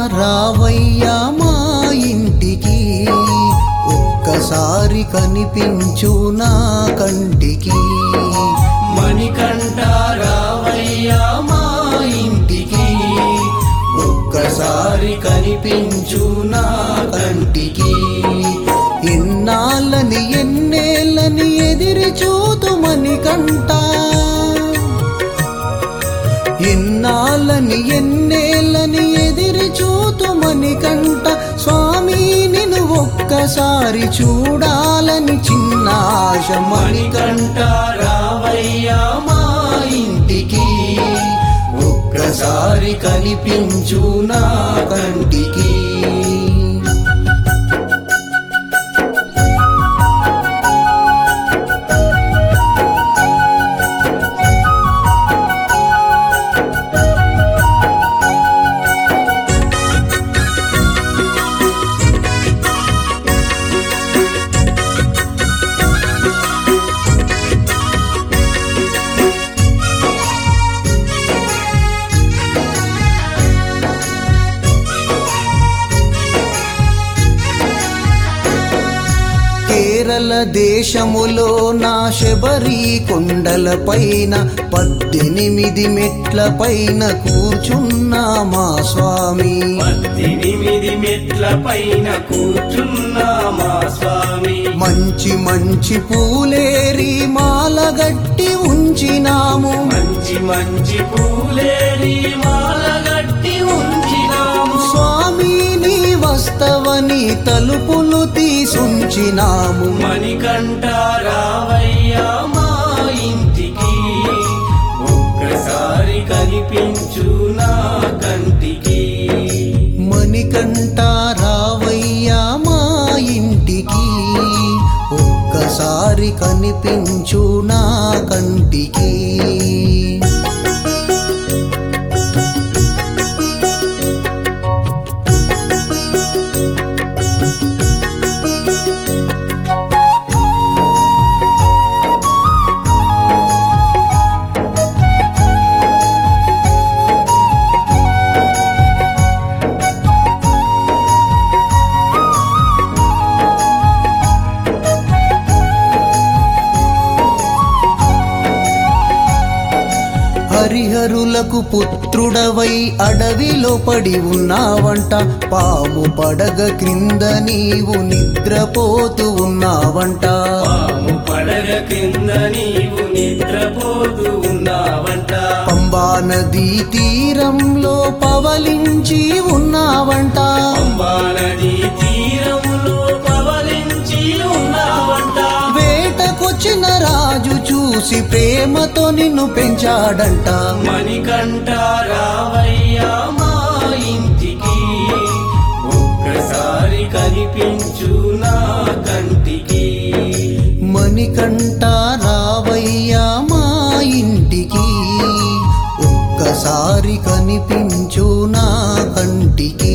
రావయ్యా మా ఇంటికి, ఒక్కసారి కనిపించు నా కంటికి. మణికంఠ రావయ్యా మా ఇంటికి, ఒక్కసారి కనిపించు నా కంటికి. ఎన్నాళ్ళని ఎన్నేళ్ళని ఎదిరి చూతు మణికంఠ, ఎన్నాళ్ళని ఎన్నేళ్ళని ఎదిరి చూతు మణికంఠ. స్వామి నిన్ను ఒక్కసారి చూడాలని చిన్న ఆశ. మణికంఠ రావయ్యా మా ఇంటికి, ఒక్కసారి కనిపించు నా కంటికి. కేరళ దేశములో నా శబరి కొండల పైన 18 మెట్ల పైన కూర్చున్నా మా స్వామి. 18 మెట్ల పైన కూర్చున్నా మా స్వామి. మంచి మంచి పూలేరి మాలగట్టి ఉంచినాము, మంచి మంచి పూలేరి మాలగట్టి ఉంచినాము. స్వామి నీ వస్తవని తలుపులు తీసుంచినాము. మణికంఠ రావయ్యా మా ఇంటికి, ఒక్కసారి కనిపించు నా కంటికి. మణికంఠ రావయ్యా మా ఇంటికి, ఒక్కసారి కనిపించు నా కంటికి. హరిహరులకు పుత్రుడవై అడవిలో పడి ఉన్నావంట, పాము పడగ క్రింద నీవు నిద్రపోతూ ఉన్నావంట. పాము పడగ కింద నీవు నిద్రపోతూ ఉన్నావంట. పంబా నదీ తీరంలో పవలించి ఉన్నావంట, పంబా నదీ తీరములో పవలించి ఉన్నావంట. వేటకొచ్చిన రాజు చూసి ప్రేమతో నిన్ను పెంచాడంట. మణికంఠ రావయ్యా మా ఇంటికి, ఒక్కసారి కనిపించు నా కంటికి. మణికంఠ రావయ్యా మా ఇంటికి, ఒక్కసారి కనిపించు నా కంటికి.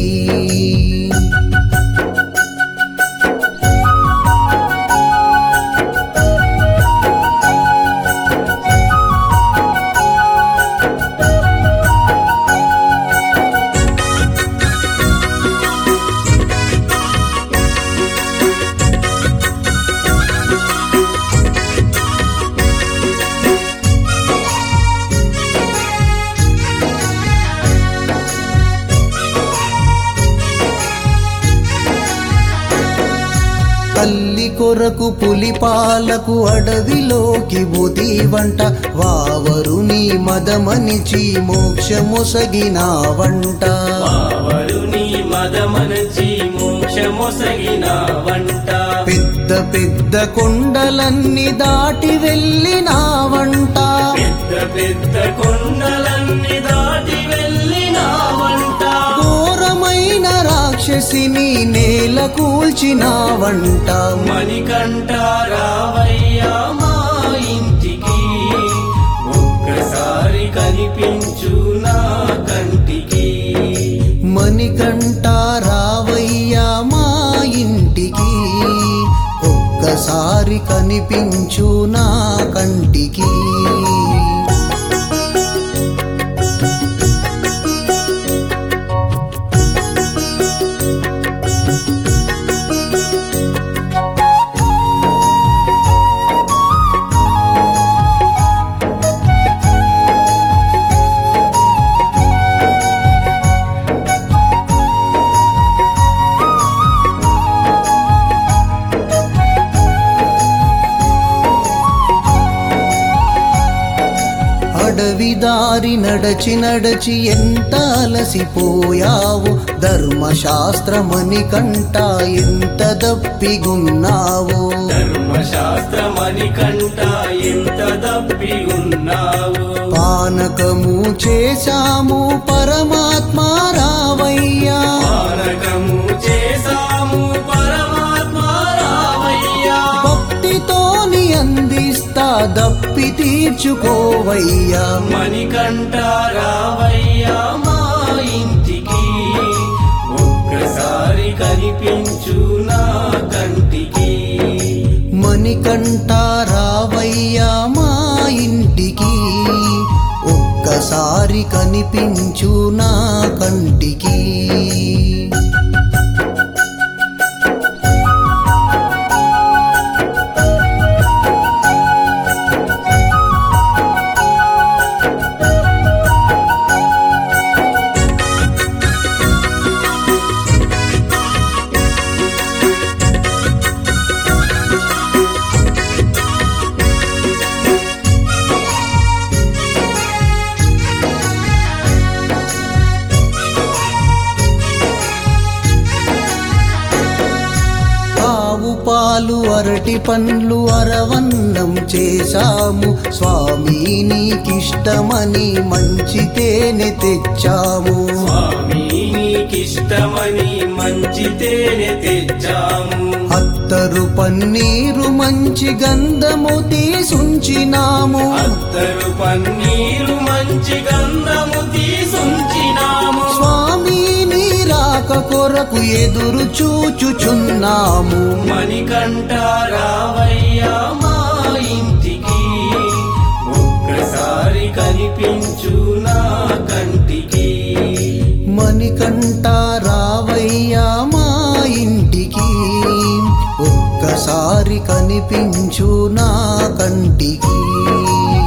తల్లి కొరకు పులిపాలకు అడవిలోకి పోతీవంట, వావరుని మదమనిచి మోక్షమొసగినావంట. వావరుని మదమనచి మోక్షమొసగినావంట. పెద్ద పెద్ద కొండలన్నీ దాటి వెళ్ళినావంట, పెద్ద పెద్ద కొండలన్నీ దాటి వెళ్ళినావంట. ఘోరమైన రాక్షసిని నేల కూల్చినావంట. మణికంఠ రావయ్యా మా ఇంటికి, ఒక్కసారి కనిపించు నా కంటికి. మణికంఠ రావయ్యా మా ఇంటికి, ఒక్కసారి కనిపించు నా కంటికి. అడవిదారి నడచి నడచి ఎంత అలసిపోయావు, ధర్మశాస్త్రమని కంట ఎంత దప్పిగున్నావు. ధర్మశాస్త్రమని కంట ఎంత దప్పి ఉన్నావు. పానకము చేశాము పరమాత్మ రావయ్యా, పానకము చేసాము పరమాత్మ రావయ్యా. భక్తితోని అందిస్తా దప్పి తీర్చుకోవయ్యా. మణికంఠ రావయ్యా మా ఇంటికి, ఒక్కసారి కనిపించు నా కంటికి. మణికంఠ రావయ్యా మా ఇంటికి, ఒక్కసారి కనిపించు నా కంటికి. పాలు అరటి పండ్లు అరవన్నం చేశాము, స్వామి నీకిష్టమని మంచి తేనె తెచ్చాము. స్వామి నీకిష్టమని మంచి తేనె తెచ్చాము. అత్తరు పన్నీరు మంచి గంధము తీసుంచినాము. అత్తరు పన్నీరు మంచి గంధము తీసుంచినాము. స్వామి నీ రాక కొరకు ఎదురు చూచుచున్నాము. మణికంఠ రావయ్యా మా ఇంటికి, ఒక్కసారి కనిపించు నా కంటికి. మణికంఠ రావయ్యా మా ఇంటికి, ఒక్కసారి కనిపించు నా కంటికి.